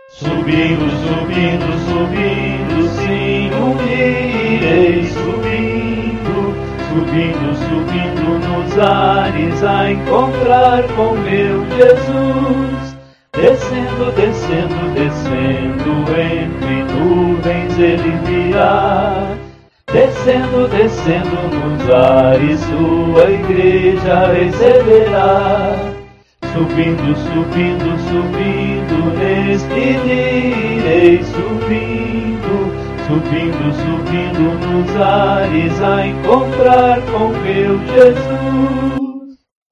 Subindo, subindo, subindo, sim, um dia irei subindo, subindo, subindo nos ares a encontrar com meu Jesus. Descendo, descendo, descendo, entre nuvens ele virá. Descendo, descendo nos ares, sua igreja receberá. Subindo, subindo, subindo, neste dia irei subindo, subindo, subindo nos ares a encontrar com meu Jesus.